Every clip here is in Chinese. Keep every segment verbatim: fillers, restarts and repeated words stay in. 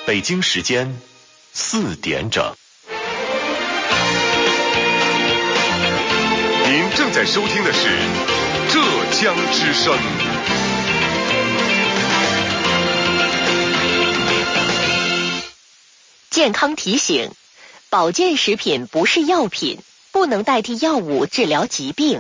北京时间四点整。 您正在收听的是浙江之声。 健康提醒：保健食品不是药品，不能代替药物治疗疾病。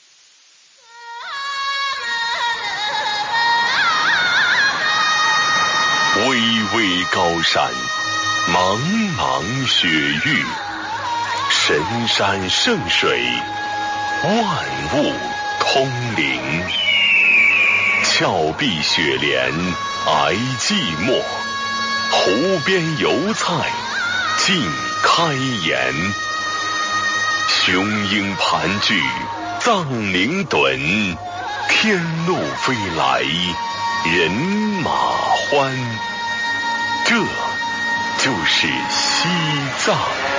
巍巍高山，茫茫雪域，神山圣水，万物通灵。峭壁雪莲，挨寂寞，湖边油菜，尽开颜。雄鹰盘踞，藏羚趸，天路飞来，人马欢。这就是西藏，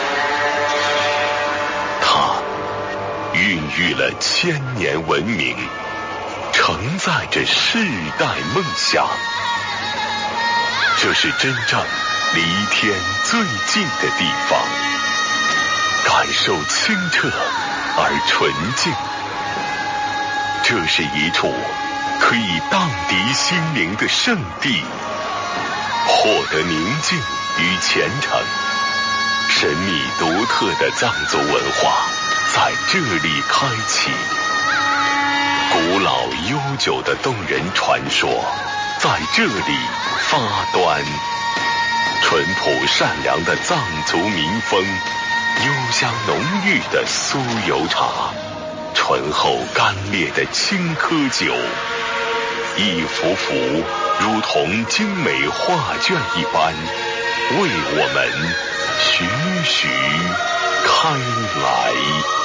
它孕育了千年文明，承载着世代梦想。这是真正离天最近的地方，感受清澈而纯净。这是一处可以荡涤心灵的圣地，获得宁静与虔诚。神秘独特的藏族文化在这里开启，古老悠久的动人传说在这里发端。淳朴善良的藏族民风，幽香浓郁的酥油茶，醇厚干烈的青稞酒，一幅幅如同精美画卷一般，为我们徐徐开来。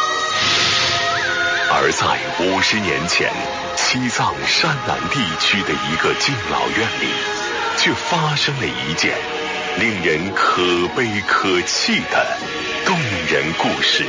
而在五十年前，西藏山南地区的一个敬老院里，却发生了一件令人可悲可泣的动人故事。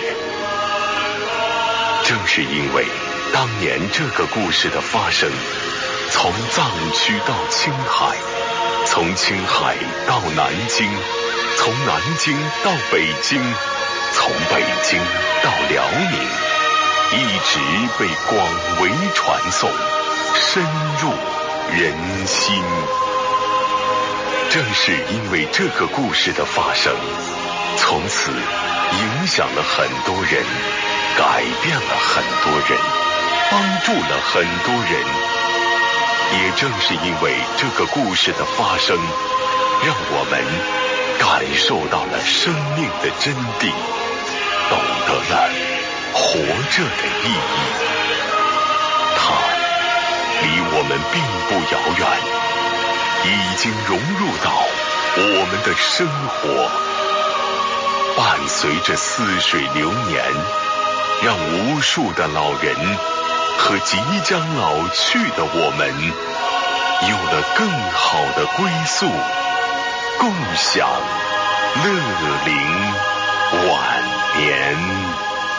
正是因为当年这个故事的发生，从藏区到青海，从青海到南京，从南京到北京，从北京到辽宁，一直被广为传颂，深入人心。正是因为这个故事的发生，从此影响了很多人，改变了很多人，帮助了很多人。也正是因为这个故事的发生，让我们感受到了生命的真谛，懂得了活着的意义。它离我们并不遥远，已经融入到我们的生活，伴随着似水流年，让无数的老人和即将老去的我们有了更好的归宿，共享乐龄晚年。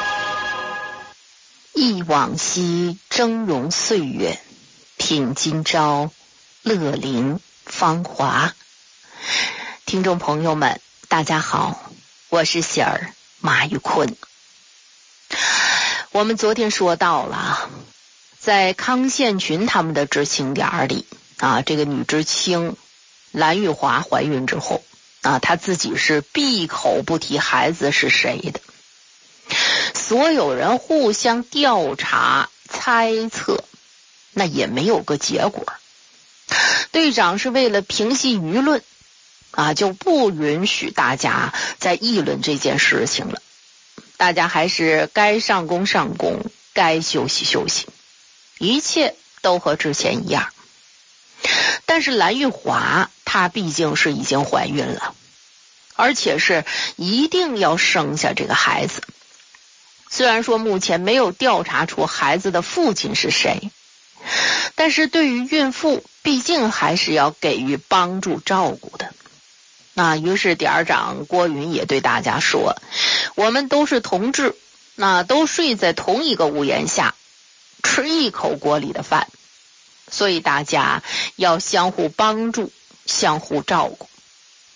忆往昔峥嵘岁月，品今朝乐龄芳华。听众朋友们，大家好，我是喜儿马玉坤。我们昨天说到了，在康宪群他们的知青点里啊，这个女知青蓝玉华怀孕之后啊，她自己是闭口不提孩子是谁的。所有人互相调查猜测，那也没有个结果。队长是为了平息舆论啊，就不允许大家再议论这件事情了。大家还是该上工上工，该休息休息，一切都和之前一样。但是蓝玉华她毕竟是已经怀孕了，而且是一定要生下这个孩子。虽然说目前没有调查出孩子的父亲是谁，但是对于孕妇毕竟还是要给予帮助照顾的。那于是点长郭云也对大家说，我们都是同志，那都睡在同一个屋檐下，吃一口锅里的饭，所以大家要相互帮助，相互照顾。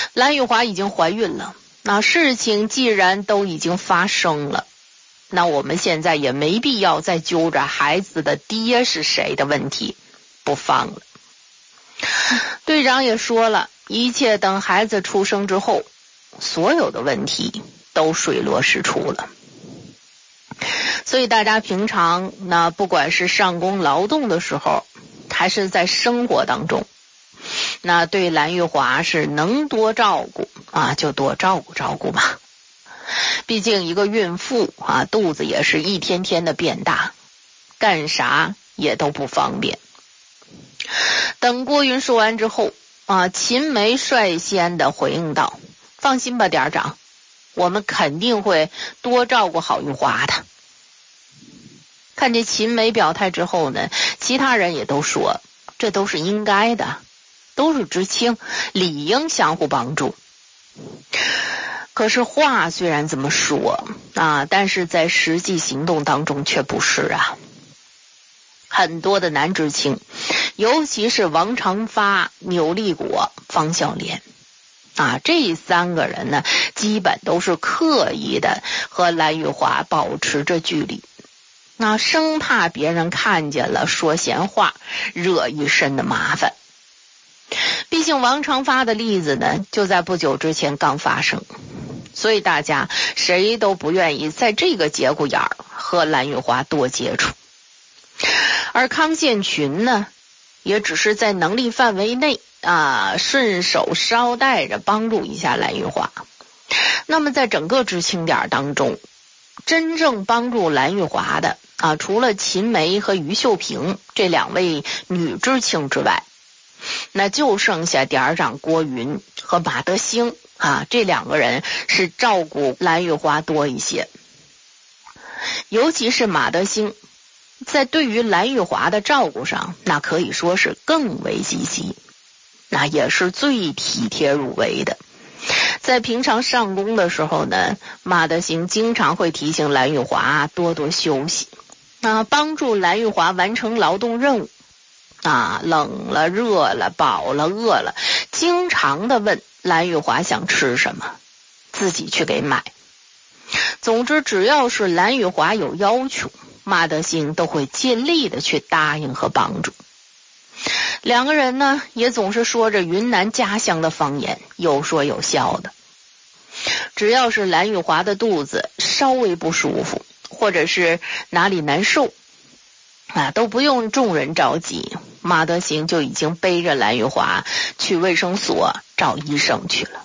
蓝玉华已经怀孕了，那事情既然都已经发生了，那我们现在也没必要再揪着孩子的爹是谁的问题不放了。队长也说了，一切等孩子出生之后，所有的问题都水落石出了。所以大家平常那不管是上工劳动的时候，还是在生活当中，那对蓝玉华是能多照顾啊就多照顾照顾吧。毕竟一个孕妇啊，肚子也是一天天的变大，干啥也都不方便。等郭云说完之后啊，秦梅率先的回应道：放心吧，点长，我们肯定会多照顾好玉华的。看见秦梅表态之后呢，其他人也都说这都是应该的，都是知青，理应相互帮助。可是话虽然这么说啊，但是在实际行动当中却不是啊。很多的男知青，尤其是王长发、钮立国、方孝廉啊，这三个人呢，基本都是刻意的和蓝玉华保持着距离，那生怕别人看见了说闲话，惹一身的麻烦。毕竟王长发的例子呢，就在不久之前刚发生，所以大家谁都不愿意在这个节骨眼儿和蓝玉华多接触。而康宪群呢，也只是在能力范围内啊，顺手捎带着帮助一下蓝玉华。那么在整个知青点当中，真正帮助蓝玉华的啊，除了秦梅和于秀萍这两位女知青之外，那就剩下点长郭云和马德兴啊，这两个人是照顾蓝玉华多一些。尤其是马德兴，在对于蓝玉华的照顾上，那可以说是更为积极，那也是最体贴入微的。在平常上工的时候呢，马德兴经常会提醒蓝玉华多多休息，啊，帮助蓝玉华完成劳动任务。啊，冷了、热了、饱了、饿了，经常的问蓝玉华想吃什么，自己去给买。总之，只要是蓝玉华有要求，马德兴都会尽力的去答应和帮助。两个人呢，也总是说着云南家乡的方言，有说有笑的。只要是蓝玉华的肚子稍微不舒服，或者是哪里难受啊，都不用众人着急，马德兴就已经背着蓝玉华去卫生所找医生去了。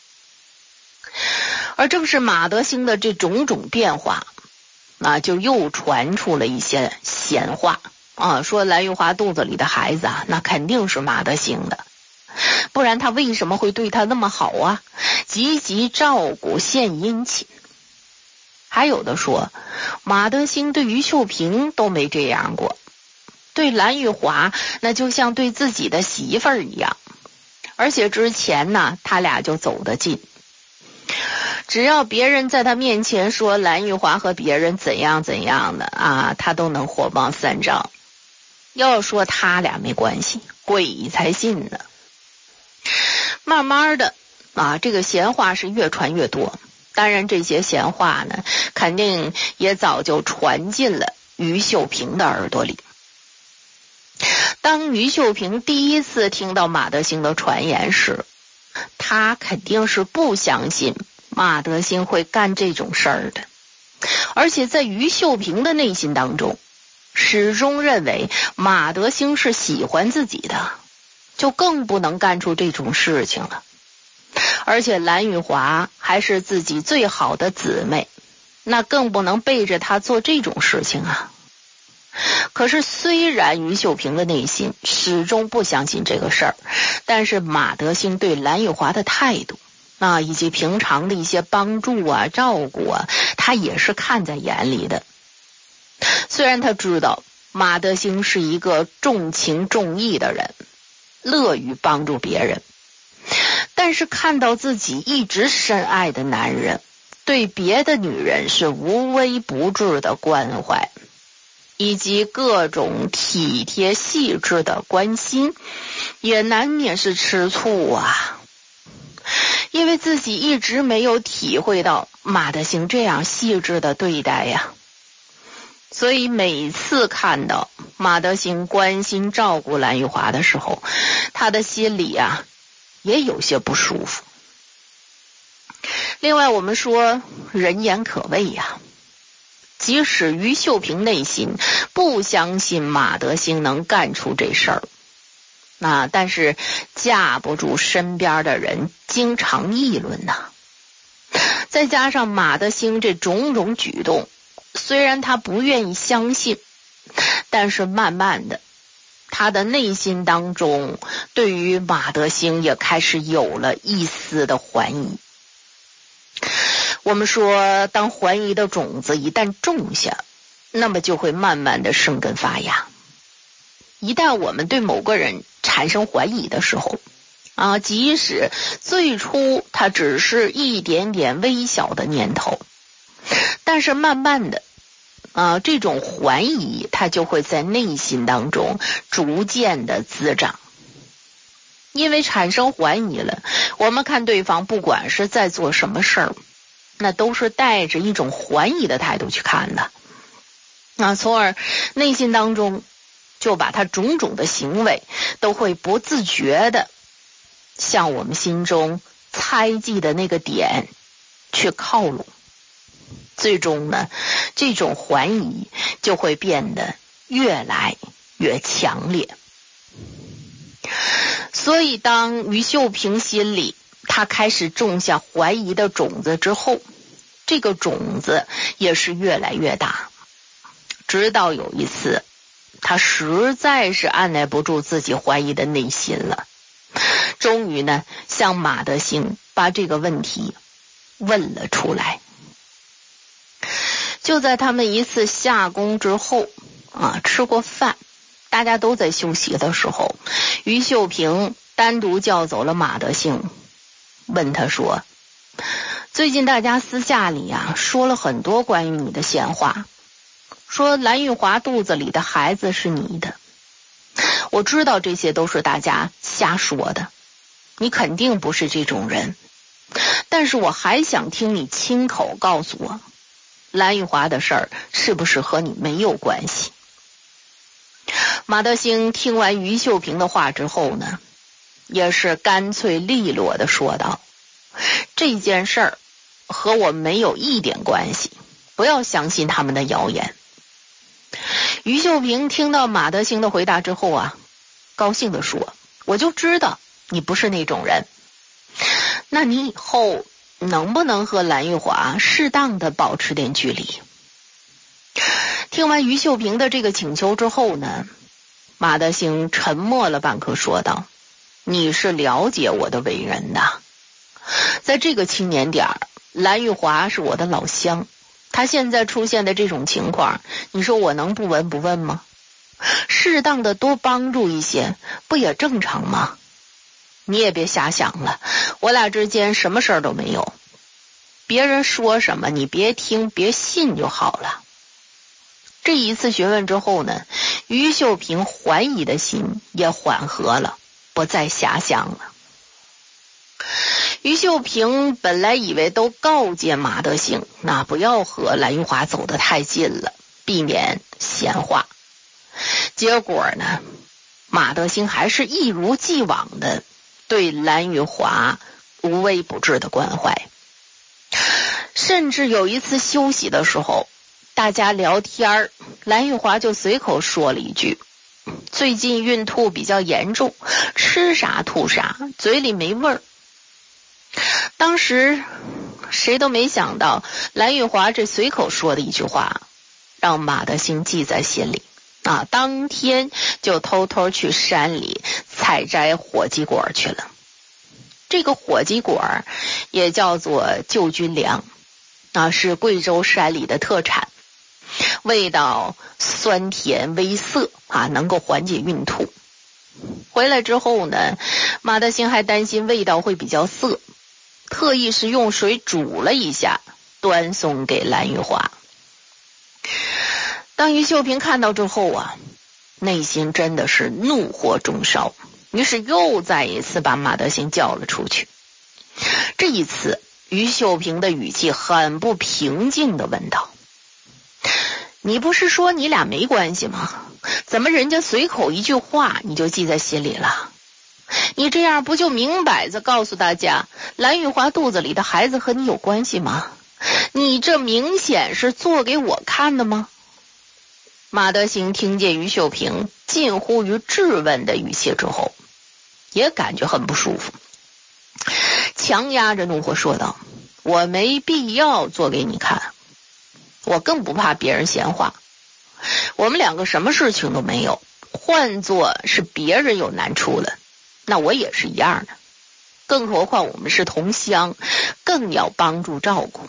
而正是马德兴的这种种变化啊，就又传出了一些闲话啊，说蓝玉华肚子里的孩子啊，那肯定是马德兴的，不然他为什么会对他那么好啊，积极照顾献殷勤。还有的说马德兴对于秀萍都没这样过，对蓝玉华那就像对自己的媳妇儿一样，而且之前呢他俩就走得近，只要别人在他面前说蓝玉华和别人怎样怎样的啊，他都能火冒三丈。要说他俩没关系，鬼才信呢。慢慢的啊，这个闲话是越传越多，当然这些闲话呢，肯定也早就传进了于秀萍的耳朵里。当于秀萍第一次听到马德兴的传言时，他肯定是不相信马德兴会干这种事儿的，而且在于秀萍的内心当中，始终认为马德兴是喜欢自己的，就更不能干出这种事情了。而且蓝玉华还是自己最好的姊妹，那更不能背着她做这种事情啊。可是虽然于秀萍的内心始终不相信这个事儿，但是马德兴对蓝玉华的态度啊，以及平常的一些帮助啊、照顾啊，他也是看在眼里的。虽然他知道马德兴是一个重情重义的人，乐于帮助别人，但是看到自己一直深爱的男人对别的女人是无微不至的关怀，以及各种体贴细致的关心，也难免是吃醋啊。 因为自己一直没有体会到马德兴这样细致的对待呀，所以每次看到马德兴关心照顾蓝玉华的时候，他的心里啊也有些不舒服。另外我们说人言可畏呀，即使于秀萍内心不相信马德兴能干出这事儿，那但是架不住身边的人经常议论呐。再加上马德兴这种种举动，虽然他不愿意相信，但是慢慢的他的内心当中对于马德兴也开始有了一丝的怀疑。我们说当怀疑的种子一旦种下，那么就会慢慢的生根发芽。一旦我们对某个人产生怀疑的时候啊，即使最初它只是一点点微小的念头，但是慢慢的啊，这种怀疑它就会在内心当中逐渐的滋长。因为产生怀疑了，我们看对方不管是在做什么事儿，那都是带着一种怀疑的态度去看的，那从而内心当中就把他种种的行为都会不自觉的向我们心中猜忌的那个点去靠拢，最终呢，这种怀疑就会变得越来越强烈。所以当于秀萍心里他开始种下怀疑的种子之后，这个种子也是越来越大，直到有一次他实在是按耐不住自己怀疑的内心了，终于呢向马德兴把这个问题问了出来。就在他们一次下工之后啊，吃过饭，大家都在休息的时候，于秀萍单独叫走了马德兴，问他说，最近大家私下里啊说了很多关于你的闲话，说蓝玉华肚子里的孩子是你的，我知道这些都是大家瞎说的，你肯定不是这种人，但是我还想听你亲口告诉我，蓝玉华的事儿是不是和你没有关系？马德兴听完于秀萍的话之后呢，也是干脆利落的说道，这件事儿和我没有一点关系，不要相信他们的谣言。于秀萍听到马德兴的回答之后啊，高兴地说，我就知道你不是那种人，那你以后能不能和蓝玉华适当的保持点距离？听完于秀萍的这个请求之后呢，马德兴沉默了半刻，说道，你是了解我的为人的，在这个青年点儿，蓝玉华是我的老乡，他现在出现的这种情况，你说我能不闻不问吗？适当的多帮助一些，不也正常吗？你也别瞎想了，我俩之间什么事儿都没有，别人说什么你别听别信就好了。这一次询问之后呢，于秀萍怀疑的心也缓和了，不再遐想了。于秀萍本来以为都告诫马德兴，那不要和蓝玉华走得太近了，避免闲话。结果呢，马德兴还是一如既往的对蓝玉华无微不至的关怀。甚至有一次休息的时候，大家聊天，蓝玉华就随口说了一句，最近孕吐比较严重，吃啥吐啥，嘴里没味儿。当时谁都没想到，蓝玉华这随口说的一句话让马德兴记在心里啊，当天就偷偷去山里采摘火鸡果去了。这个火鸡果也叫做救军粮啊，是贵州山里的特产，味道酸甜微涩啊，能够缓解孕吐。回来之后呢，马德兴还担心味道会比较涩，特意是用水煮了一下，端送给蓝玉华。当于秀萍看到之后啊，内心真的是怒火中烧，于是又再一次把马德兴叫了出去。 这一次于秀萍的语气很不平静地问道：你不是说你俩没关系吗？怎么人家随口一句话你就记在心里了？你这样不就明摆着告诉大家蓝玉华肚子里的孩子和你有关系吗？你这明显是做给我看的吗？马德兴听见于秀萍近乎于质问的语气之后，也感觉很不舒服，强压着怒火说道：我没必要做给你看，我更不怕别人闲话，我们两个什么事情都没有，换做是别人有难处了，那我也是一样的，更何况我们是同乡，更要帮助照顾。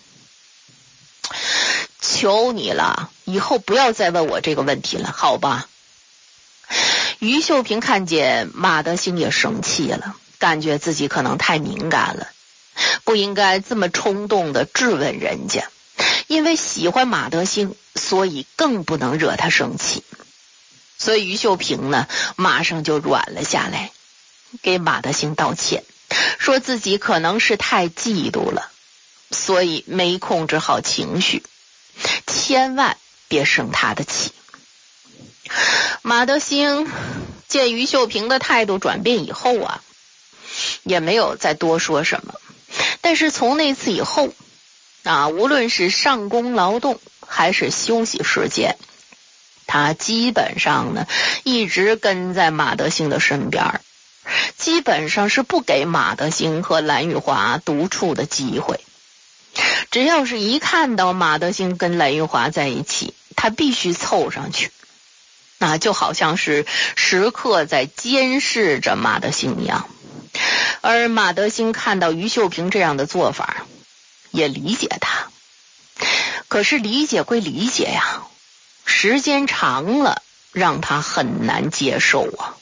求你了，以后不要再问我这个问题了，好吧？于秀萍看见马德兴也生气了，感觉自己可能太敏感了，不应该这么冲动的质问人家，因为喜欢马德兴，所以更不能惹他生气。所以于秀萍呢，马上就软了下来，给马德兴道歉，说自己可能是太嫉妒了，所以没控制好情绪，千万别生他的气。马德兴见于秀萍的态度转变以后啊，也没有再多说什么，但是从那次以后啊，无论是上工劳动还是休息时间，他基本上呢一直跟在马德兴的身边，基本上是不给马德兴和蓝玉华独处的机会。只要是一看到马德兴跟蓝玉华在一起，他必须凑上去，那就好像是时刻在监视着马德兴一样。而马德兴看到于秀萍这样的做法，也理解他，可是理解归理解呀，时间长了让他很难接受啊。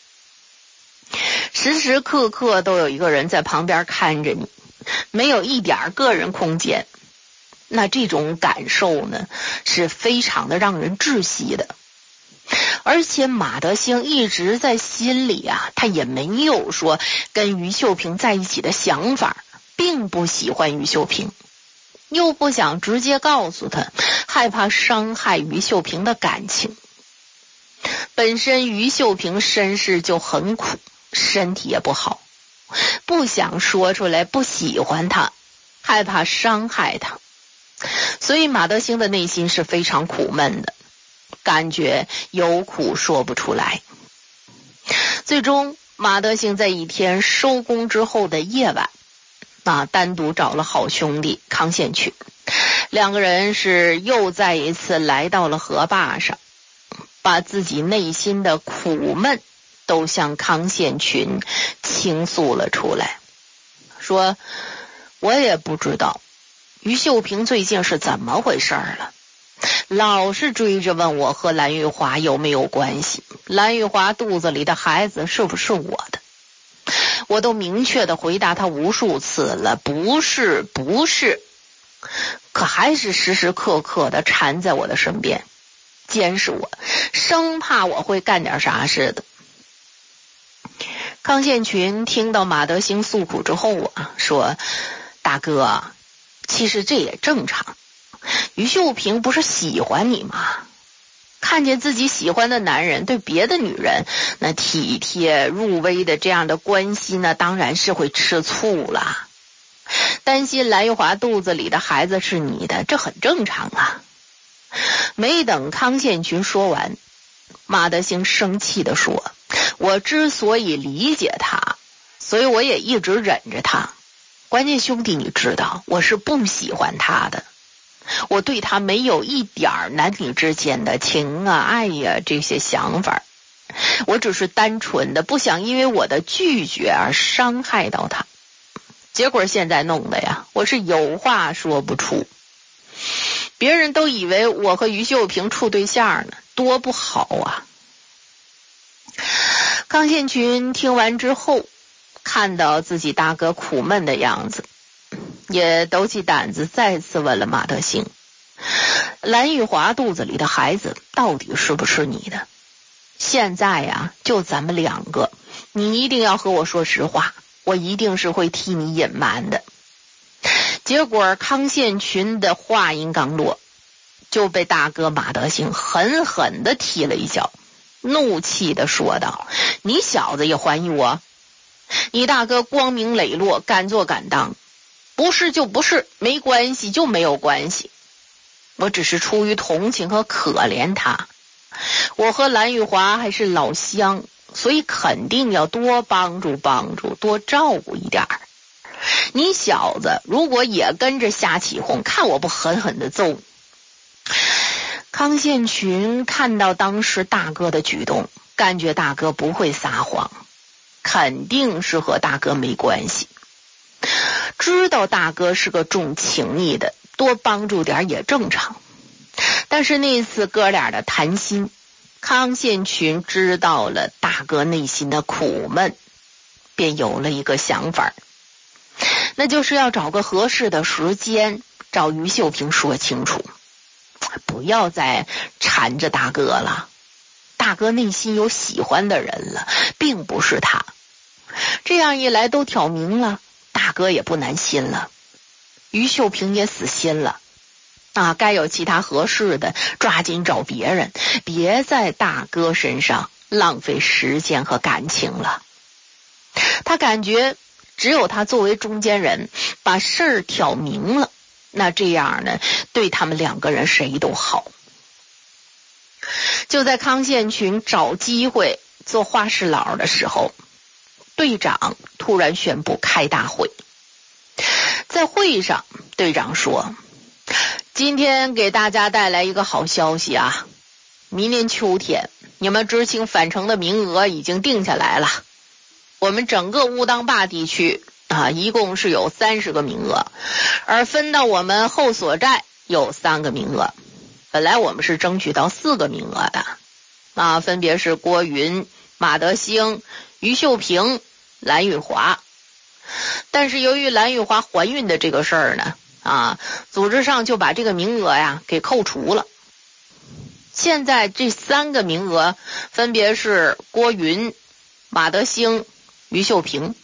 时时刻刻都有一个人在旁边看着你，没有一点个人空间，那这种感受呢是非常的让人窒息的。而且马德兴一直在心里啊，他也没有说跟于秀萍在一起的想法，并不喜欢于秀萍，又不想直接告诉他，害怕伤害于秀萍的感情。本身于秀萍身世就很苦，身体也不好，不想说出来不喜欢他，害怕伤害他，所以马德兴的内心是非常苦闷的，感觉有苦说不出来。最终马德兴在一天收工之后的夜晚啊，单独找了好兄弟康宪群，两个人是又再一次来到了河坝上，把自己内心的苦闷都向康宪群倾诉了出来，说我也不知道于秀萍最近是怎么回事了，老是追着问我和蓝玉华有没有关系，蓝玉华肚子里的孩子是不是我的，我都明确的回答他无数次了，不是不是，可还是时时刻刻的缠在我的身边，监视我，生怕我会干点啥似的。康宪群听到马德兴诉苦之后啊，说大哥，其实这也正常，于秀萍不是喜欢你吗？看见自己喜欢的男人对别的女人那体贴入微的这样的关系呢，当然是会吃醋了，担心蓝玉华肚子里的孩子是你的，这很正常啊。没等康宪群说完，马德兴生气地说，我之所以理解他，所以我也一直忍着他，关键兄弟你知道我是不喜欢他的，我对他没有一点男女之间的情啊爱呀、啊、这些想法，我只是单纯的不想因为我的拒绝而伤害到他，结果现在弄的呀，我是有话说不出，别人都以为我和于秀萍处对象呢，多不好啊。康宪群听完之后，看到自己大哥苦闷的样子，也抖起胆子再次问了马德兴，蓝玉华肚子里的孩子到底是不是你的？现在呀，就咱们两个，你一定要和我说实话，我一定是会替你隐瞒的。 结果康宪群的话音刚落，就被大哥马德兴狠狠地踢了一脚，怒气地说道：你小子也怀疑我？你大哥光明磊落，敢做敢当，不是就不是，没关系就没有关系。我只是出于同情和可怜他，我和蓝玉华还是老乡，所以肯定要多帮助帮助，多照顾一点儿。你小子如果也跟着瞎起哄，看我不狠狠地揍你。康宪群看到当时大哥的举动，感觉大哥不会撒谎，肯定是和大哥没关系，知道大哥是个重情义的，多帮助点也正常。但是那次哥俩的谈心，康宪群知道了大哥内心的苦闷，便有了一个想法，那就是要找个合适的时间找于秀萍说清楚，不要再缠着大哥了。大哥内心有喜欢的人了，并不是他。这样一来都挑明了，大哥也不难心了，于秀萍也死心了。啊，该有其他合适的，抓紧找别人，别在大哥身上浪费时间和感情了。他感觉只有他作为中间人，把事儿挑明了，那这样呢，对他们两个人谁都好。就在康宪群找机会做话事佬的时候，队长突然宣布开大会。在会上，队长说：今天给大家带来一个好消息啊！明年秋天，你们知青返城的名额已经定下来了。我们整个乌当坝地区啊，一共是有三十个名额，而分到我们后所寨有三个名额。本来我们是争取到四个名额的，啊，分别是郭云、马德兴、于秀萍、蓝玉华。但是由于蓝玉华怀孕的这个事儿呢，啊，组织上就把这个名额呀给扣除了。现在这三个名额分别是郭云、马德兴、于秀萍。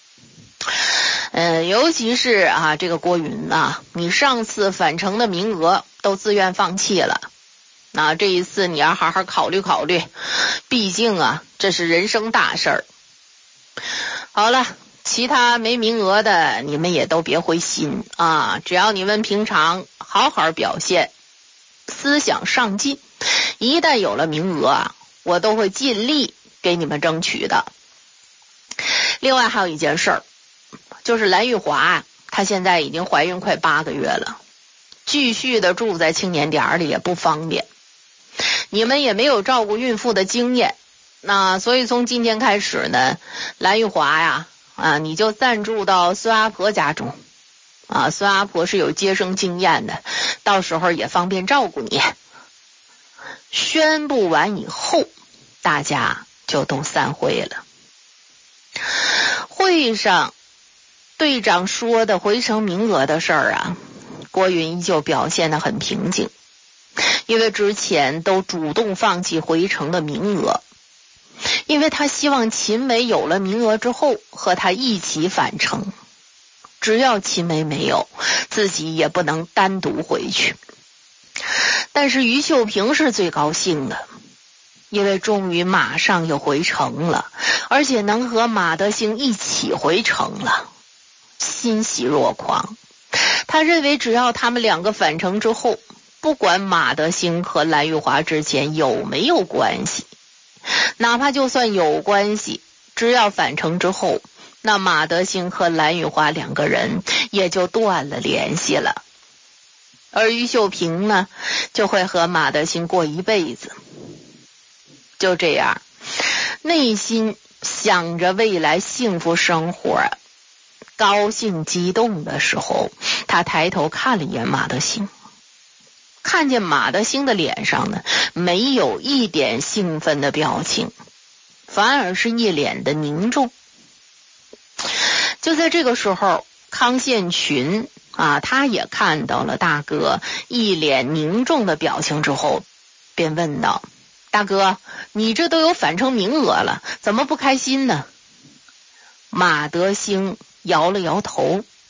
嗯，尤其是啊这个郭云啊，你上次返程的名额都自愿放弃了，那这一次你要好好考虑考虑，毕竟啊这是人生大事儿。好了，其他没名额的你们也都别灰心啊，只要你们平常好好表现，思想上进，一旦有了名额啊，我都会尽力给你们争取的。另外还有一件事儿，就是蓝玉华啊，她现在已经怀孕快八个月了，继续的住在青年点里也不方便，你们也没有照顾孕妇的经验，那所以从今天开始呢，蓝玉华呀啊，你就暂住到孙阿婆家中啊，孙阿婆是有接生经验的，到时候也方便照顾你。宣布完以后，大家就都散会了。会上队长说的回城名额的事儿啊，郭云依旧表现得很平静，因为之前都主动放弃回城的名额，因为他希望秦梅有了名额之后和他一起返程，只要秦梅没有，自己也不能单独回去。但是于秀萍是最高兴的，因为终于马上又回城了，而且能和马德兴一起回城了，欣喜若狂。他认为只要他们两个返程之后，不管马德兴和蓝玉华之间有没有关系，哪怕就算有关系，只要返程之后，那马德兴和蓝玉华两个人也就断了联系了。而于秀萍呢，就会和马德兴过一辈子。就这样，内心想着未来幸福生活，高兴激动的时候，他抬头看了一眼马德兴，看见马德兴的脸上呢，没有一点兴奋的表情，反而是一脸的凝重。就在这个时候，康宪群啊，他也看到了大哥一脸凝重的表情之后，便问道：大哥，你这都有返程名额了，怎么不开心呢？马德兴摇了摇头，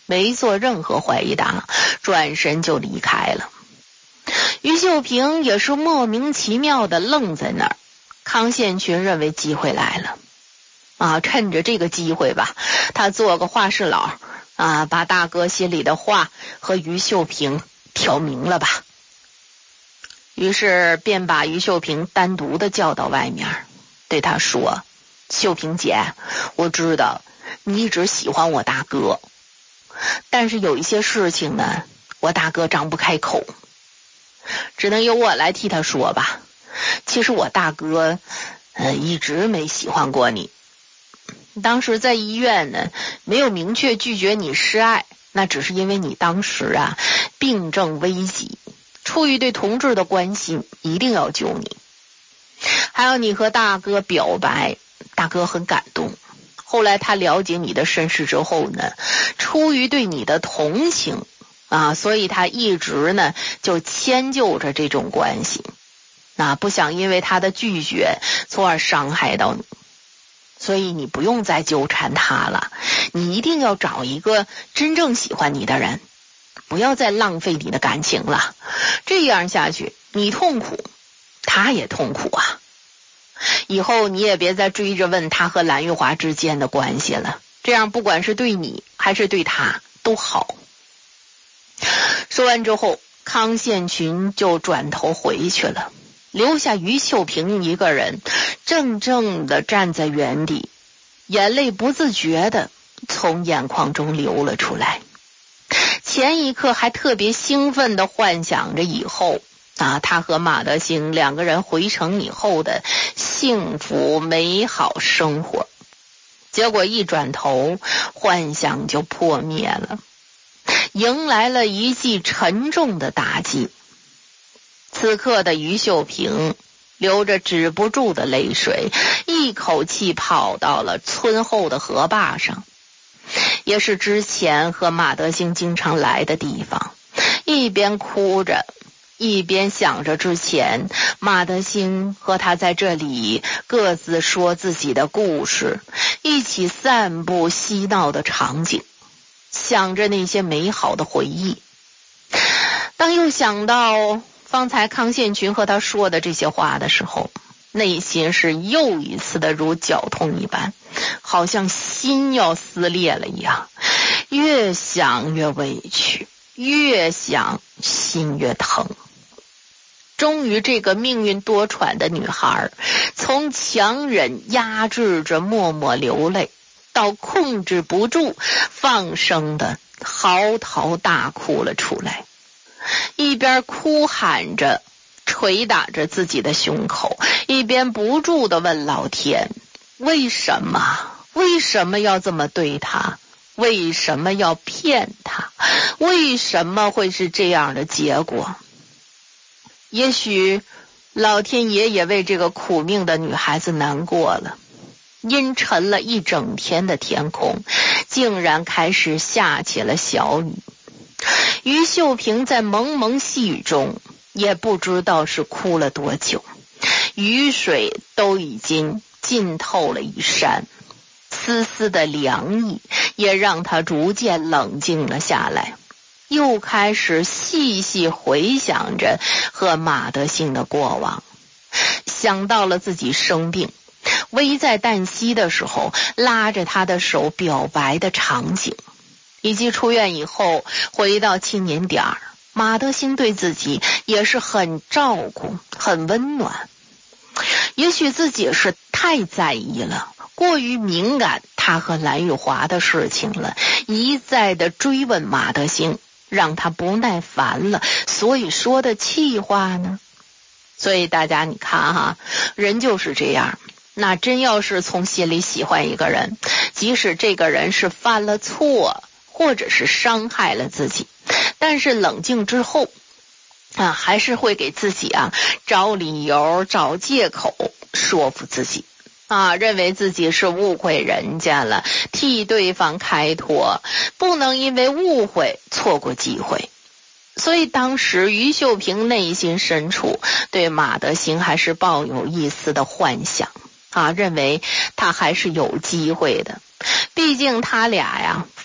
没做任何回答，转身就离开了。于秀萍也是莫名其妙的愣在那儿。康宪群认为机会来了啊，趁着这个机会吧，他做个话事佬啊，把大哥心里的话和于秀萍挑明了吧。于是便把于秀萍单独的叫到外面，对他说：秀萍姐，我知道你一直喜欢我大哥，但是有一些事情呢，我大哥张不开口，只能由我来替他说吧。其实我大哥呃一直没喜欢过你，当时在医院呢，没有明确拒绝你示爱，那只是因为你当时啊病症危急，出于对同志的关心，一定要救你。还有你和大哥表白，大哥很感动。后来他了解你的身世之后呢，出于对你的同情啊，所以他一直呢就迁就着这种关系，啊，不想因为他的拒绝从而伤害到你。所以你不用再纠缠他了，你一定要找一个真正喜欢你的人，不要再浪费你的感情了。这样下去，你痛苦，他也痛苦啊。以后你也别再追着问他和蓝玉华之间的关系了，这样不管是对你还是对他都好。说完之后，康宪群就转头回去了，留下于秀萍一个人怔怔地站在原地，眼泪不自觉地从眼眶中流了出来。前一刻还特别兴奋地幻想着以后啊，他和马德兴两个人回城以后的幸福美好生活，结果一转头，幻想就破灭了，迎来了一记沉重的打击。此刻的于秀萍流着止不住的泪水，一口气跑到了村后的河坝上，也是之前和马德兴经常来的地方，一边哭着一边想着之前马德兴和他在这里各自说自己的故事，一起散步嬉闹的场景，想着那些美好的回忆。当又想到方才康宪群和他说的这些话的时候，内心是又一次的如绞痛一般，好像心要撕裂了一样，越想越委屈，越想心越疼。终于这个命运多舛的女孩，从强忍压制着默默流泪，到控制不住放声的嚎啕大哭了出来，一边哭喊着捶打着自己的胸口，一边不住地问老天，为什么为什么要这么对他，为什么要骗他，为什么会是这样的结果。也许老天爷也为这个苦命的女孩子难过了，阴沉了一整天的天空竟然开始下起了小雨。于秀萍在蒙蒙细雨中也不知道是哭了多久，雨水都已经浸透了衣衫，丝丝的凉意也让她逐渐冷静了下来，又开始细细回想着和马德兴的过往，想到了自己生病危在旦夕的时候拉着他的手表白的场景，以及出院以后回到青年点儿，马德兴对自己也是很照顾很温暖。也许自己是太在意了，过于敏感他和蓝玉华的事情了，一再的追问马德兴，让他不耐烦了，所以说的气话呢。所以大家你看哈，人就是这样，那真要是从心里喜欢一个人，即使这个人是犯了错或者是伤害了自己，但是冷静之后啊，还是会给自己啊找理由找借口说服自己啊，认为自己是误会人家了，替对方开脱，不能因为误会错过机会。所以当时于秀萍内心深处对马德兴还是抱有一丝的幻想啊，认为他还是有机会的，毕竟他俩呀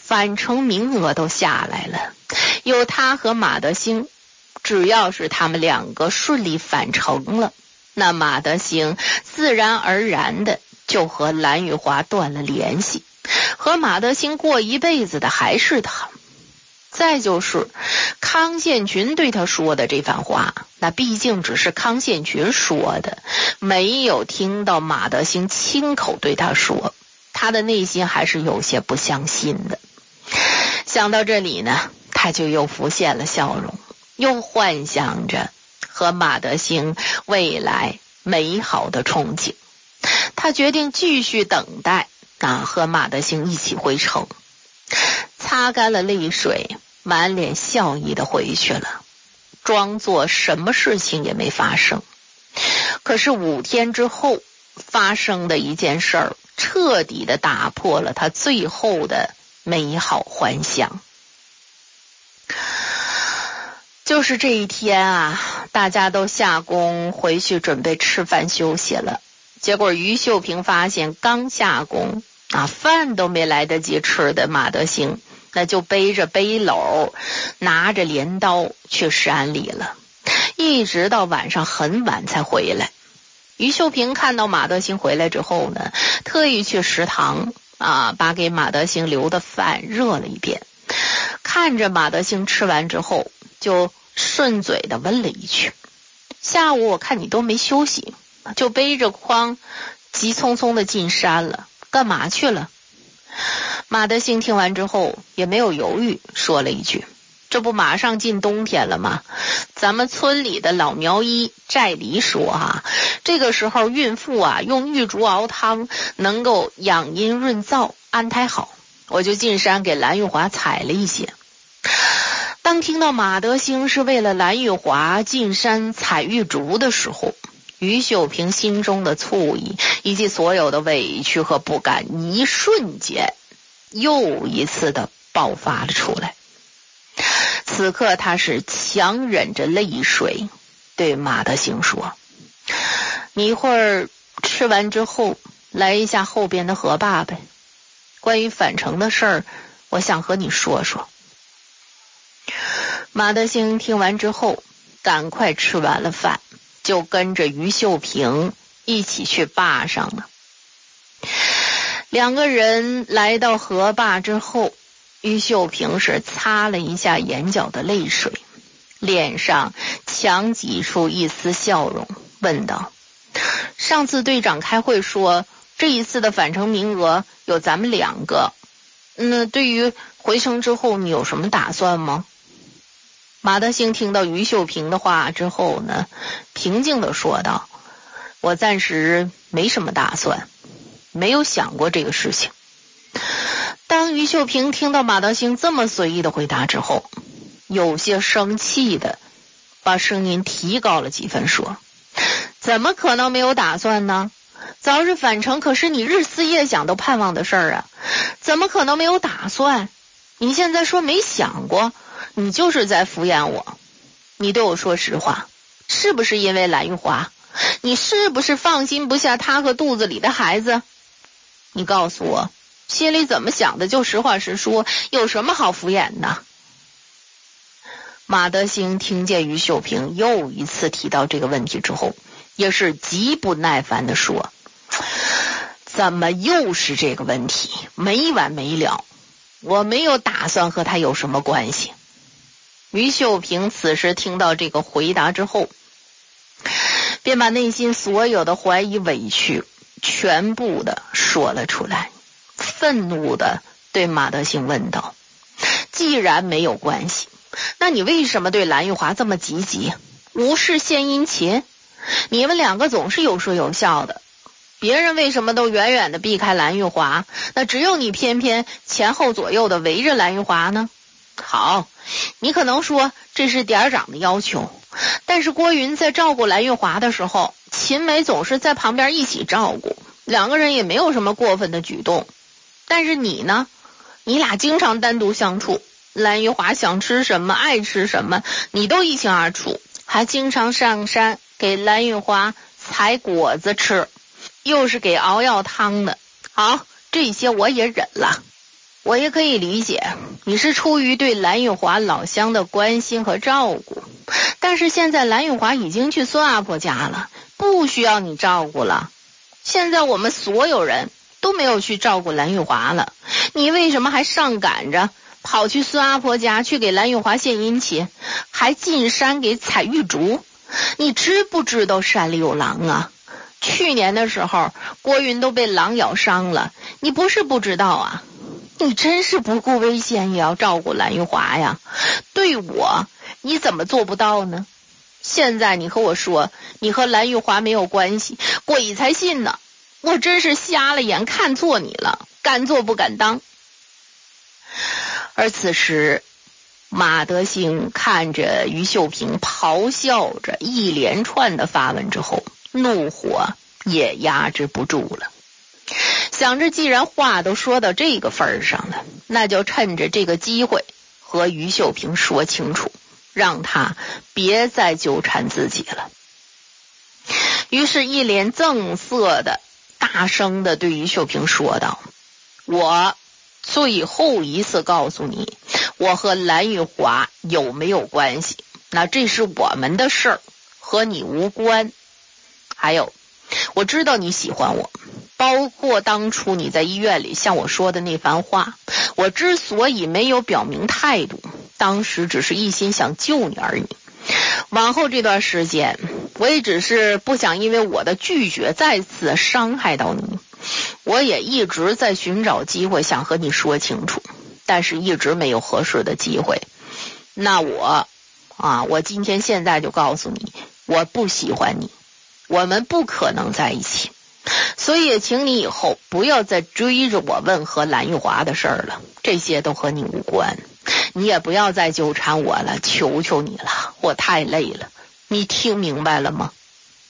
返程名额都下来了，有他和马德兴，只要是他们两个顺利返程了，那马德兴自然而然的就和蓝玉华断了联系，和马德兴过一辈子的还是他。再就是康宪群对他说的这番话，那毕竟只是康宪群说的，没有听到马德兴亲口对他说，他的内心还是有些不相信的。想到这里呢，他就又浮现了笑容，又幻想着和马德兴未来美好的憧憬。他决定继续等待啊，和马德兴一起回城。擦干了泪水，满脸笑意的回去了，装作什么事情也没发生。可是五天之后发生的一件事儿，彻底的打破了他最后的美好幻想。就是这一天啊，大家都下工回去准备吃饭休息了，结果于秀萍发现刚下工啊，饭都没来得及吃的马德兴，那就背着背篓，拿着镰刀去山里了，一直到晚上很晚才回来。于秀萍看到马德兴回来之后呢，特意去食堂啊，把给马德兴留的饭热了一遍。看着马德兴吃完之后，就顺嘴的问了一句：下午我看你都没休息，就背着筐急匆匆的进山了，干嘛去了？马德兴听完之后也没有犹豫，说了一句：这不马上进冬天了吗？咱们村里的老苗医寨里说啊，这个时候孕妇啊用玉竹熬汤能够养阴润燥，安胎好。我就进山给蓝玉华采了一些。当听到马德兴是为了蓝玉华进山采玉竹的时候，于秀萍心中的醋意以及所有的委屈和不甘，一瞬间又一次的爆发了出来。此刻他是强忍着泪水对马德兴说：你一会儿吃完之后来一下后边的河坝呗，关于返程的事儿我想和你说说。马德兴听完之后赶快吃完了饭，就跟着于秀萍一起去坝上了。两个人来到河坝之后，于秀萍是擦了一下眼角的泪水，脸上强挤出一丝笑容，问道：上次队长开会说这一次的返程名额有咱们两个，那对于回城之后你有什么打算吗？马德兴听到于秀萍的话之后呢，平静地说道：我暂时没什么打算，没有想过这个事情。当于秀萍听到马德兴这么随意的回答之后，有些生气的把声音提高了几分，说：怎么可能没有打算呢？早日返程可是你日思夜想都盼望的事儿啊，怎么可能没有打算？你现在说没想过，你就是在敷衍我。你对我说实话，是不是因为蓝玉华？你是不是放心不下他和肚子里的孩子？你告诉我，心里怎么想的就实话实说，有什么好敷衍的？马德兴听见于秀萍又一次提到这个问题之后，也是极不耐烦地说：怎么又是这个问题，没完没了，我没有打算和他有什么关系。于秀萍此时听到这个回答之后，便把内心所有的怀疑委屈全部的说了出来，愤怒的对马德兴问道：既然没有关系，那你为什么对蓝玉华这么积极，无事献殷勤？你们两个总是有说有笑的，别人为什么都远远的避开蓝玉华，那只有你偏偏前后左右的围着蓝玉华呢？好，你可能说这是点长的要求，但是郭云在照顾蓝玉华的时候，秦梅总是在旁边一起照顾，两个人也没有什么过分的举动。但是你呢，你俩经常单独相处，蓝玉华想吃什么爱吃什么你都一清二楚，还经常上山给蓝玉华采果子吃，又是给熬药汤的。好，这些我也忍了， 我也可以理解，你是出于对蓝玉华老乡的关心和照顾，但是现在蓝玉华已经去孙阿婆家了，不需要你照顾了。现在我们所有人都没有去照顾蓝玉华了，你为什么还上赶着跑去孙阿婆家去给蓝玉华献殷勤，还进山给采玉竹？你知不知道山里有狼啊？去年的时候郭云都被狼咬伤了，你不是不知道啊。你真是不顾危险也要照顾蓝玉华呀，对我你怎么做不到呢？现在你和我说你和蓝玉华没有关系，鬼才信呢，我真是瞎了眼看错你了，敢做不敢当。而此时马德兴看着于秀萍咆哮着一连串的发问之后，怒火也压制不住了，想着既然话都说到这个份儿上了，那就趁着这个机会和于秀萍说清楚，让他别再纠缠自己了。于是一脸憎色的大声的对于秀萍说道，我最后一次告诉你，我和蓝玉华有没有关系，那这是我们的事儿，和你无关。还有，我知道你喜欢我，包括当初你在医院里向我说的那番话，我之所以没有表明态度，当时只是一心想救你而已。往后这段时间，我也只是不想因为我的拒绝再次伤害到你。我也一直在寻找机会想和你说清楚，但是一直没有合适的机会。那我啊，我今天现在就告诉你，我不喜欢你，我们不可能在一起。所以也请你以后不要再追着我问和蓝玉华的事儿了，这些都和你无关。你也不要再纠缠我了，求求你了，我太累了，你听明白了吗？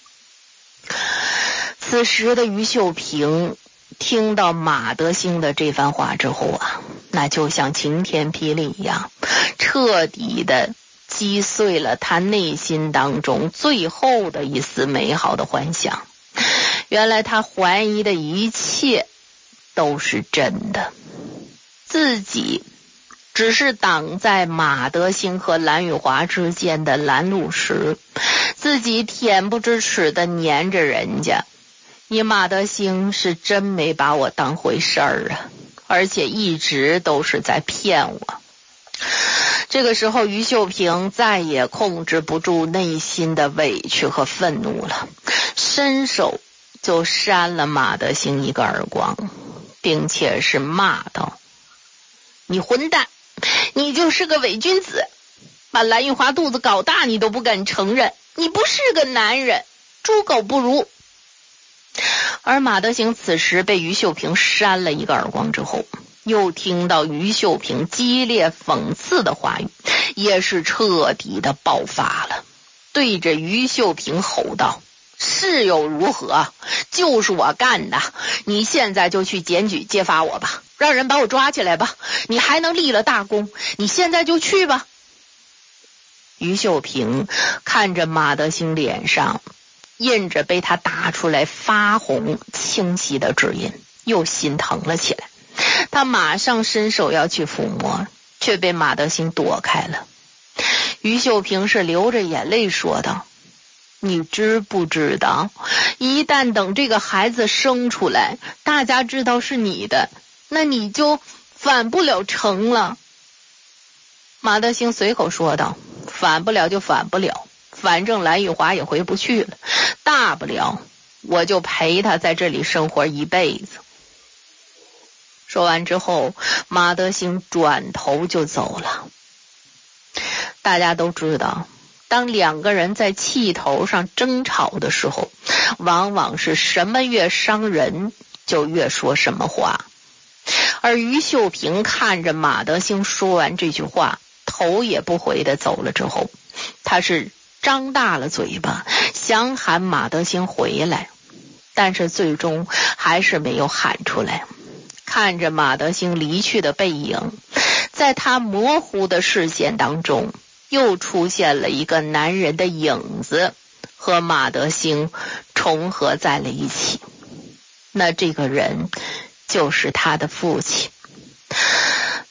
此时的于秀萍听到马德兴的这番话之后啊，那就像晴天霹雳一样，彻底的击碎了他内心当中最后的一丝美好的幻想。原来他怀疑的一切都是真的，自己只是挡在马德兴和蓝玉华之间的拦路石，自己恬不知耻的黏着人家。你马德兴是真没把我当回事儿啊，而且一直都是在骗我。这个时候于秀萍再也控制不住内心的委屈和愤怒了，伸手就扇了马德兴一个耳光，并且是骂道，你混蛋，你就是个伪君子，把蓝玉华肚子搞大你都不敢承认，你不是个男人，猪狗不如。而马德兴此时被于秀萍扇了一个耳光之后，又听到于秀萍激烈讽刺的话语，也是彻底的爆发了，对着于秀萍吼道，是又如何，就是我干的，你现在就去检举揭发我吧，让人把我抓起来吧，你还能立了大功，你现在就去吧。于秀萍看着马德兴脸上印着被他打出来发红清晰的指印，又心疼了起来。他马上伸手要去抚摸，却被马德兴躲开了。于秀萍是流着眼泪说道，你知不知道，一旦等这个孩子生出来，大家知道是你的，那你就反不了成了。马德兴随口说道，反不了就反不了，反正蓝玉华也回不去了，大不了我就陪他在这里生活一辈子。说完之后，马德兴转头就走了。大家都知道，当两个人在气头上争吵的时候，往往是什么越伤人就越说什么话。而于秀萍看着马德兴说完这句话，头也不回的走了之后，他是张大了嘴巴想喊马德兴回来，但是最终还是没有喊出来。看着马德兴离去的背影，在他模糊的视线当中又出现了一个男人的影子，和马德兴重合在了一起。那这个人就是他的父亲。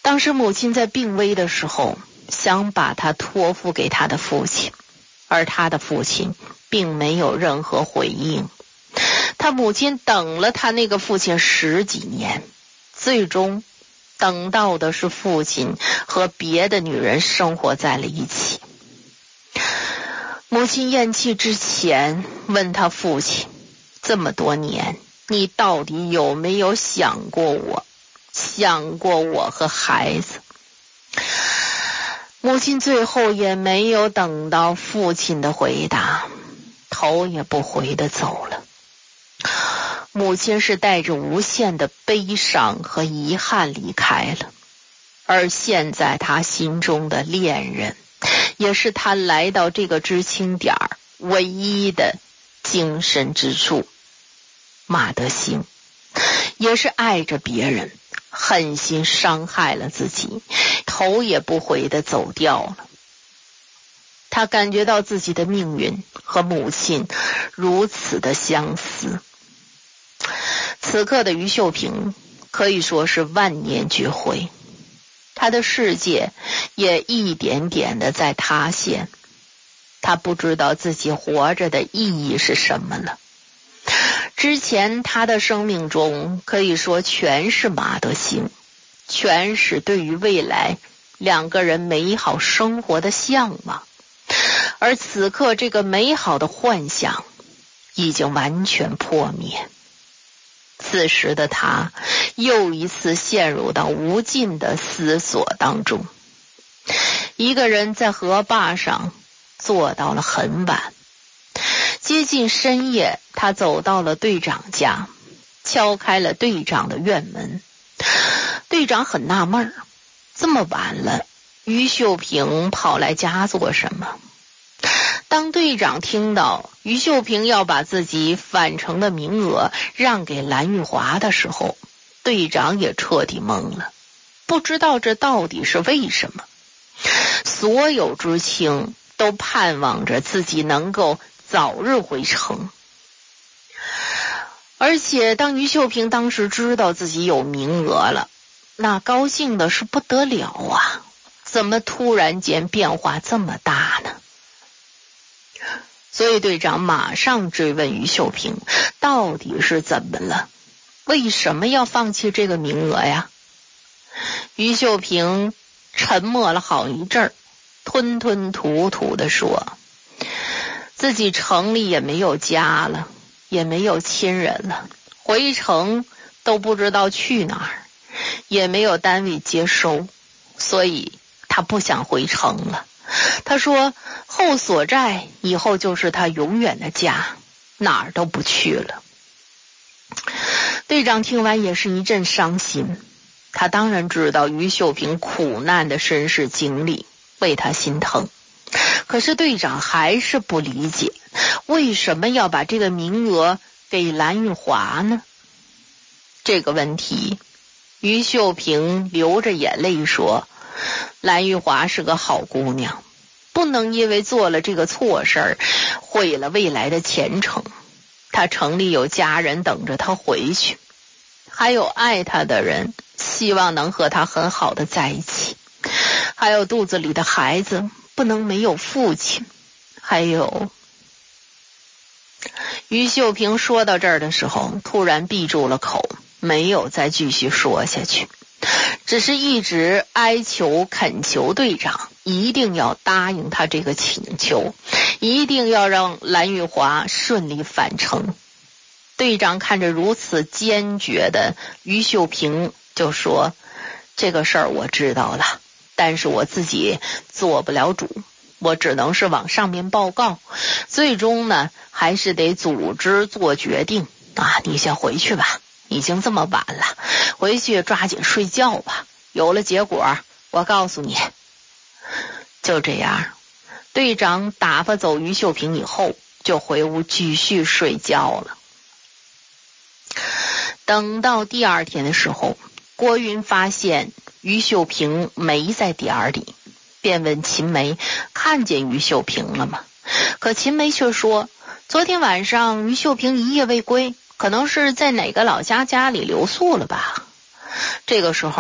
当时母亲在病危的时候，想把他托付给他的父亲，而他的父亲并没有任何回应。他母亲等了他那个父亲十几年，最终等到的是父亲和别的女人生活在了一起。母亲咽气之前问他父亲，这么多年你到底有没有想过我，想过我和孩子？母亲最后也没有等到父亲的回答，头也不回地走了。母亲是带着无限的悲伤和遗憾离开了，而现在他心中的恋人，也是他来到这个知青点儿唯一的精神支柱，马德兴也是爱着别人，狠心伤害了自己，头也不回地走掉了。他感觉到自己的命运和母亲如此的相似。此刻的于秀萍可以说是万念俱灰，他的世界也一点点的在塌陷，他不知道自己活着的意义是什么了。之前他的生命中可以说全是马德兴，全是对于未来两个人美好生活的向往，而此刻这个美好的幻想已经完全破灭。此时的他又一次陷入到无尽的思索当中。一个人在河坝上坐到了很晚，接近深夜，他走到了队长家，敲开了队长的院门。队长很纳闷，这么晚了，于秀萍跑来家做什么？当队长听到于秀萍要把自己返程的名额让给蓝玉华的时候，队长也彻底懵了，不知道这到底是为什么。所有知青都盼望着自己能够早日回城，而且当于秀萍当时知道自己有名额了，那高兴的是不得了啊！怎么突然间变化这么大呢？所以队长马上追问于秀萍，到底是怎么了？为什么要放弃这个名额呀？于秀萍沉默了好一阵儿，吞吞吐吐地说，自己城里也没有家了，也没有亲人了，回城都不知道去哪儿，也没有单位接收，所以他不想回城了。他说后所在以后就是他永远的家，哪儿都不去了。队长听完也是一阵伤心，他当然知道于秀萍苦难的身世经历，为他心疼，可是队长还是不理解，为什么要把这个名额给蓝玉华呢？这个问题于秀萍流着眼泪说，蓝玉华是个好姑娘，不能因为做了这个错事儿毁了未来的前程。她城里有家人等着她回去，还有爱她的人希望能和她很好的在一起，还有肚子里的孩子不能没有父亲，还有……于秀萍说到这儿的时候突然闭住了口，没有再继续说下去，只是一直哀求恳求队长一定要答应他这个请求，一定要让蓝玉华顺利返程。队长看着如此坚决的于秀萍就说，这个事儿我知道了，但是我自己做不了主，我只能是往上面报告，最终呢还是得组织做决定啊！你先回去吧，已经这么晚了，回去抓紧睡觉吧，有了结果我告诉你。就这样，队长打发走于秀萍以后就回屋继续睡觉了。等到第二天的时候，郭云发现于秀萍没在点儿里，便问秦梅看见于秀萍了吗？可秦梅却说，昨天晚上于秀萍一夜未归，可能是在哪个老家家里留宿了吧。这个时候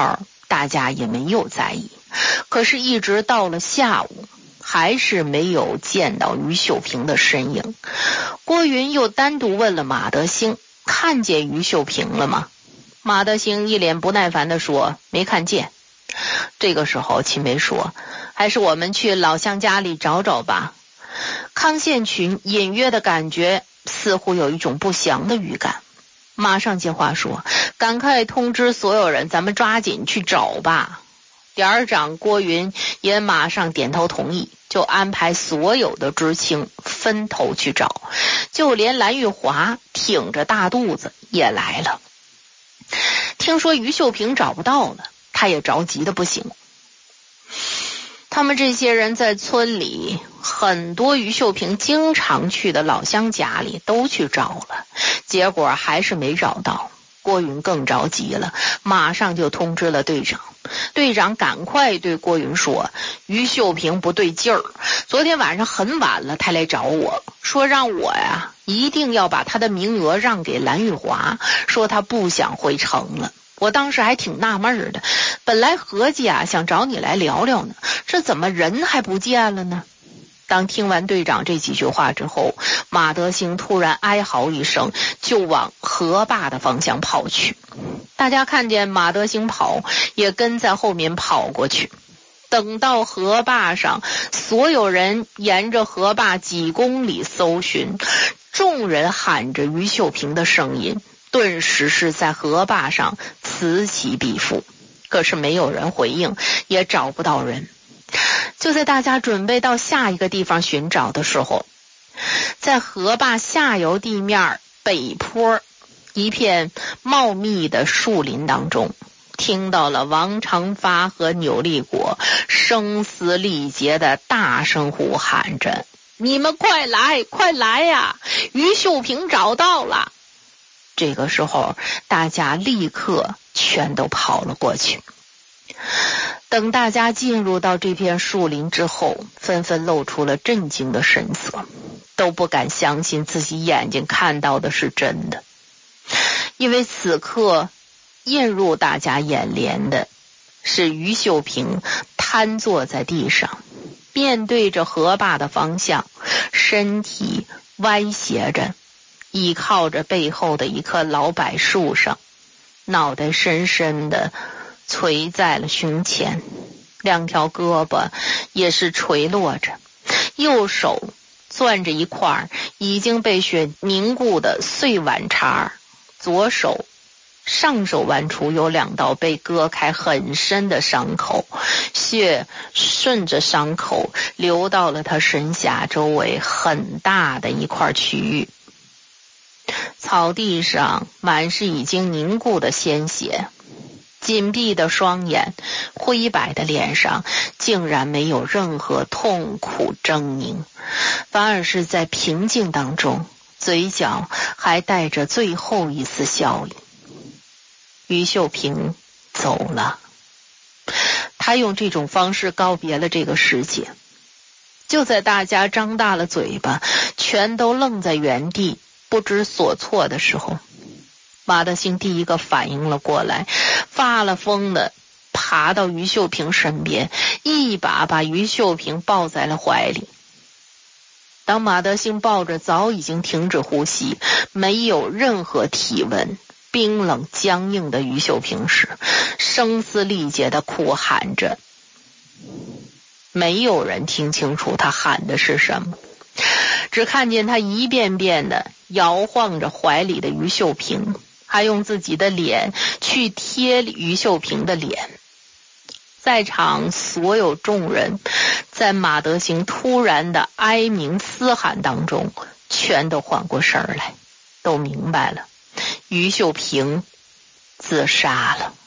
大家也没有在意。可是一直到了下午，还是没有见到于秀萍的身影。郭云又单独问了马德兴，看见于秀萍了吗？马德兴一脸不耐烦地说，没看见。这个时候秦梅说，还是我们去老乡家里找找吧。康宪群隐约的感觉似乎有一种不祥的预感，马上接话说，赶快通知所有人，咱们抓紧去找吧。点儿长郭云也马上点头同意，就安排所有的知青分头去找，就连蓝玉华挺着大肚子也来了。听说于秀萍找不到了，他也着急的不行。他们这些人在村里，很多于秀萍经常去的老乡家里都去找了，结果还是没找到。郭云更着急了，马上就通知了队长。队长赶快对郭云说，于秀萍不对劲儿，昨天晚上很晚了他来找我，说让我呀一定要把他的名额让给蓝玉华，说他不想回城了。我当时还挺纳闷的，本来合计啊想找你来聊聊呢，这怎么人还不见了呢？当听完队长这几句话之后，马德兴突然哀嚎一声，就往河坝的方向跑去。大家看见马德兴跑，也跟在后面跑过去。等到河坝上，所有人沿着河坝几公里搜寻，众人喊着于秀萍的声音，顿时是在河坝上此起彼伏。可是没有人回应，也找不到人。就在大家准备到下一个地方寻找的时候，在河坝下游地面北坡一片茂密的树林当中，听到了王长发和钮立国声嘶力竭的大声呼喊着，你们快来快来呀，于秀萍找到了。这个时候大家立刻全都跑了过去。等大家进入到这片树林之后，纷纷露出了震惊的神色，都不敢相信自己眼睛看到的是真的。因为此刻映入大家眼帘的是于秀萍瘫坐在地上，面对着河坝的方向，身体歪斜着，倚靠着背后的一棵老柏树上，脑袋深深的垂在了胸前，两条胳膊也是垂落着，右手攥着一块已经被血凝固的碎碗碴，左手上手腕处有两道被割开很深的伤口，血顺着伤口流到了他身下周围很大的一块区域。草地上满是已经凝固的鲜血，紧闭的双眼，灰白的脸上竟然没有任何痛苦狰狞，反而是在平静当中，嘴角还带着最后一丝笑意。于秀萍走了，她用这种方式告别了这个世界。就在大家张大了嘴巴，全都愣在原地不知所措的时候，马德兴第一个反应了过来，发了疯的爬到于秀萍身边，一把把于秀萍抱在了怀里。当马德兴抱着早已经停止呼吸，没有任何体温，冰冷僵硬的于秀萍时，声嘶力竭地哭喊着。没有人听清楚他喊的是什么，只看见他一遍遍地摇晃着怀里的于秀萍，还用自己的脸去贴于秀萍的脸。在场所有众人在马德兴突然的哀鸣嘶喊当中，全都缓过神来，都明白了，于秀萍自杀了。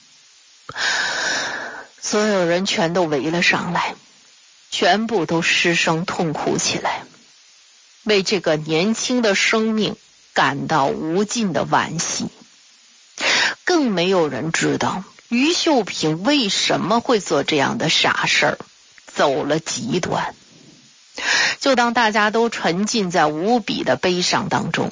所有人全都围了上来，全部都失声痛哭起来，为这个年轻的生命感到无尽的惋惜。更没有人知道于秀萍为什么会做这样的傻事儿，走了极端。就当大家都沉浸在无比的悲伤当中，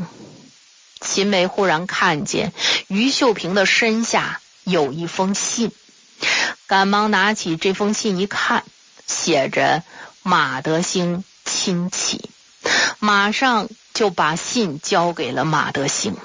秦梅忽然看见于秀萍的身下有一封信， 赶忙拿起这封信一看，写着马德兴亲启，马上就把信交给了马德兴。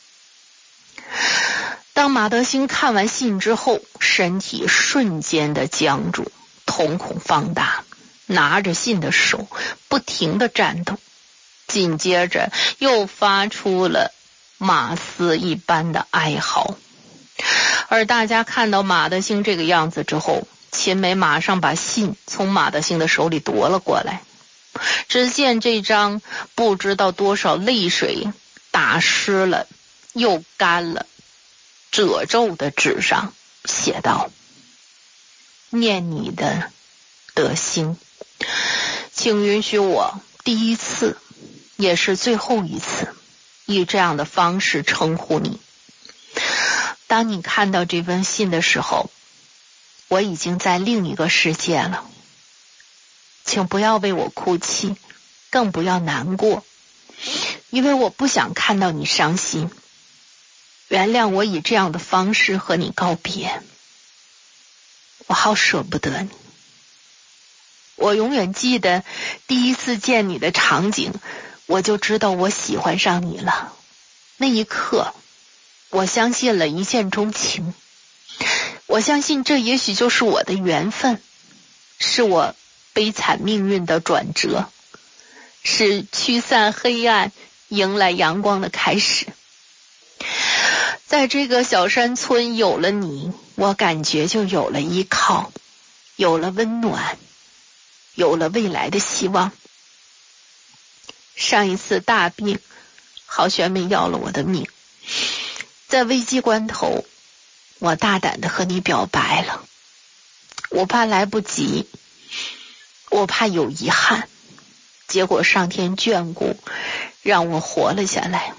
当马德兴看完信之后，身体瞬间的僵住，瞳孔放大，拿着信的手不停的颤抖，紧接着又发出了马嘶一般的哀嚎。而大家看到马德兴这个样子之后，秦梅马上把信从马德兴的手里夺了过来，只见这张不知道多少泪水打湿了又干了褶皱的纸上写道：念你的德兴，请允许我第一次也是最后一次以这样的方式称呼你。当你看到这封信的时候，我已经在另一个世界了，请不要为我哭泣，更不要难过，因为我不想看到你伤心。原谅我以这样的方式和你告别，我好舍不得你。我永远记得第一次见你的场景，我就知道我喜欢上你了。那一刻，我相信了一见钟情，我相信这也许就是我的缘分，是我悲惨命运的转折，是驱散黑暗迎来阳光的开始。在这个小山村有了你，我感觉就有了依靠，有了温暖，有了未来的希望。上一次大病，好玄梅要了我的命，在危机关头，我大胆地和你表白了。我怕来不及，我怕有遗憾，结果上天眷顾，让我活了下来。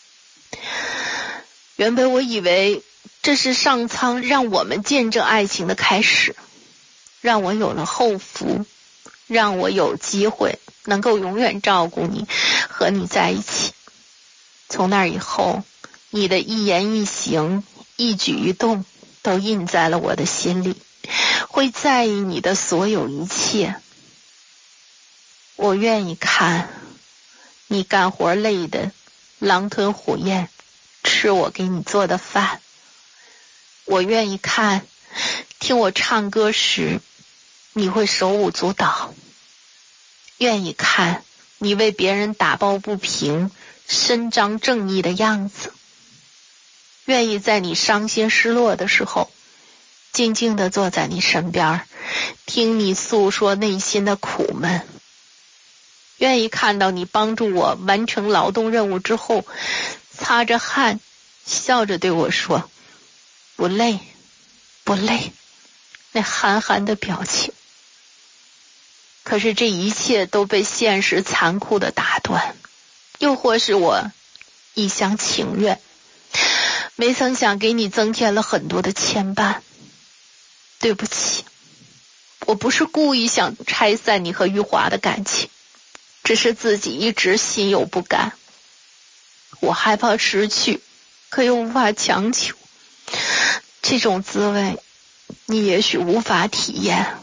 原本我以为这是上苍让我们见证爱情的开始，让我有了后福，让我有机会能够永远照顾你，和你在一起。从那以后，你的一言一行，一举一动都印在了我的心里，会在意你的所有一切。我愿意看你干活累的狼吞虎咽，吃我给你做的饭。我愿意看听我唱歌时你会手舞足蹈，愿意看你为别人打抱不平，伸张正义的样子，愿意在你伤心失落的时候静静地坐在你身边，听你诉说内心的苦闷，愿意看到你帮助我完成劳动任务之后擦着汗笑着对我说不累不累，那憨憨的表情。可是这一切都被现实残酷的打断，又或是我一厢情愿，没曾想给你增添了很多的牵绊。对不起，我不是故意想拆散你和玉华的感情，只是自己一直心有不甘。我害怕失去，可又无法强求，这种滋味你也许无法体验。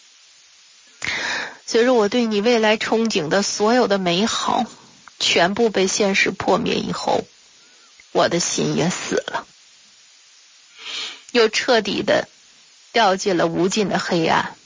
随着我对你未来憧憬的所有的美好全部被现实破灭以后，我的心也死了，又彻底的掉进了无尽的黑暗。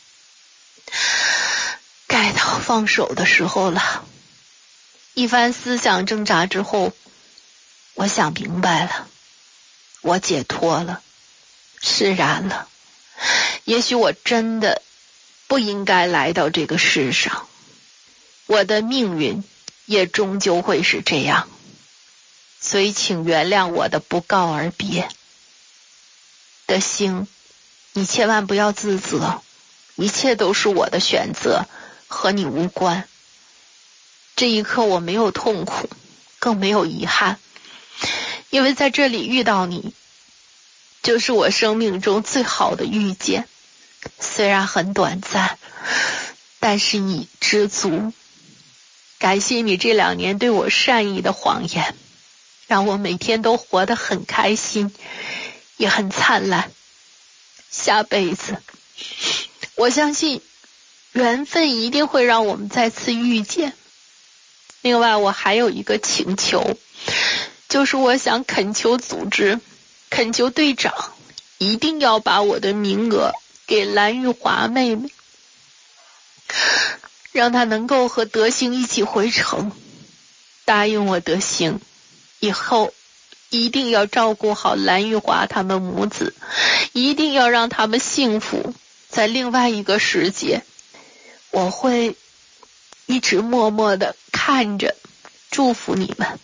该到放手的时候了。一番思想挣扎之后，我想明白了，我解脱了，释然了。也许我真的不应该来到这个世上，我的命运也终究会是这样，所以请原谅我的不告而别。德兴，你千万不要自责，一切都是我的选择，和你无关。这一刻我没有痛苦，更没有遗憾，因为在这里遇到你，就是我生命中最好的遇见。虽然很短暂，但是已知足。感谢你这两年对我善意的谎言，让我每天都活得很开心，也很灿烂。 下辈子，我相信缘分一定会让我们再次遇见。另外，我还有一个请求，就是我想恳求组织，恳求队长，一定要把我的名额给蓝玉华妹妹，让她能够和德兴一起回城。答应我，德兴，以后一定要照顾好蓝玉华他们母子，一定要让他们幸福。在另外一个世界，我会一直默默地看着，祝福你们。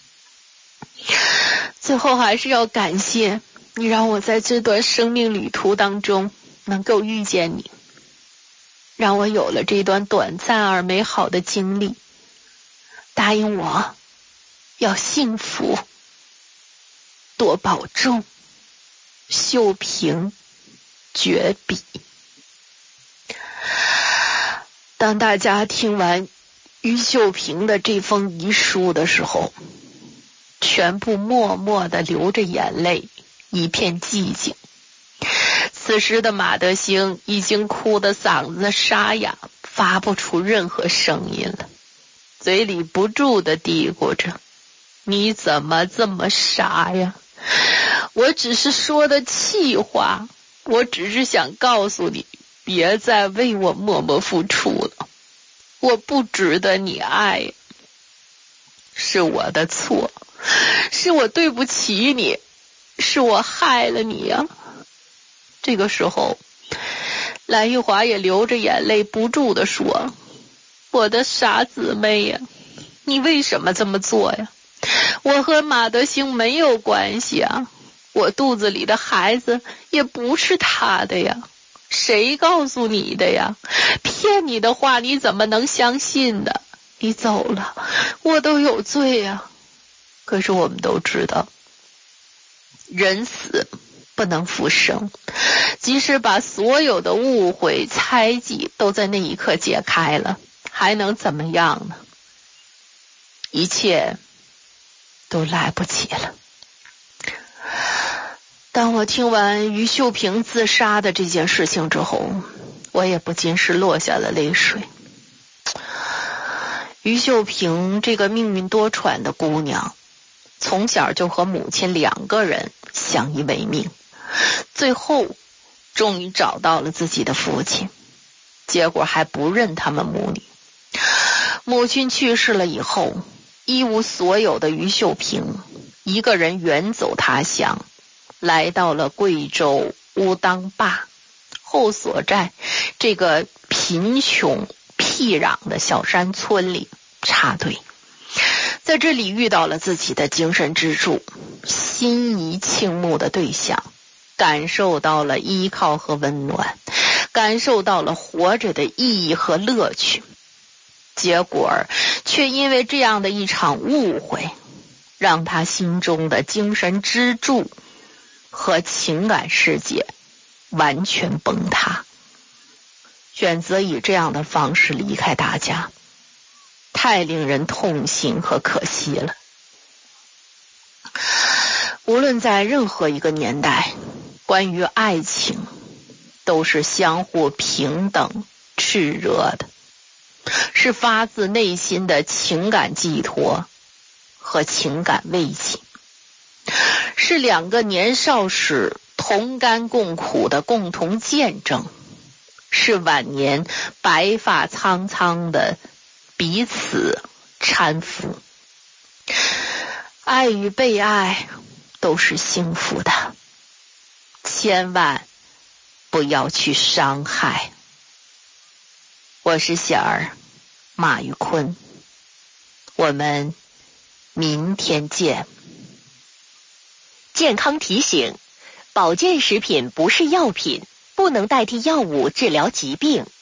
最后还是要感谢你，让我在这段生命旅途当中能够遇见你，让我有了这段短暂而美好的经历。答应我要幸福，多保重，秀萍绝笔。当大家听完于秀萍的这封遗书的时候，全部默默地流着眼泪，一片寂静。此时的马德兴已经哭得嗓子沙哑，发不出任何声音了，嘴里不住地嘀咕着：你怎么这么傻呀？我只是说的气话，我只是想告诉你，别再为我默默付出了，我不值得你爱，是我的错，是我对不起你，是我害了你呀。这个时候，蓝玉华也流着眼泪不住地说：我的傻姊妹呀，你为什么这么做呀？我和马德兴没有关系啊，我肚子里的孩子也不是他的呀，谁告诉你的呀？骗你的话你怎么能相信呢？你走了，我都有罪呀。可是我们都知道，人死不能复生，即使把所有的误会猜忌都在那一刻解开了，还能怎么样呢？一切都来不及了。当我听完于秀萍自杀的这件事情之后，我也不禁是落下了泪水。于秀萍这个命运多舛的姑娘，从小就和母亲两个人相依为命，最后终于找到了自己的父亲，结果还不认他们母女。母亲去世了以后，一无所有的于秀萍一个人远走他乡，来到了贵州乌当坝后所在这个贫穷僻壤的小山村里插队，在这里遇到了自己的精神支柱，心仪倾慕的对象，感受到了依靠和温暖，感受到了活着的意义和乐趣。结果却因为这样的一场误会，让他心中的精神支柱和情感世界完全崩塌，选择以这样的方式离开大家，太令人痛心和可惜了。无论在任何一个年代，关于爱情都是相互平等炽热的，是发自内心的情感寄托和情感慰藉，是两个年少时同甘共苦的共同见证，是晚年白发苍苍的彼此搀扶。爱与被爱都是幸福的，千万不要去伤害。我是小儿马玉坤，我们明天见。 健康提醒：保健食品不是药品，不能代替药物治疗疾病。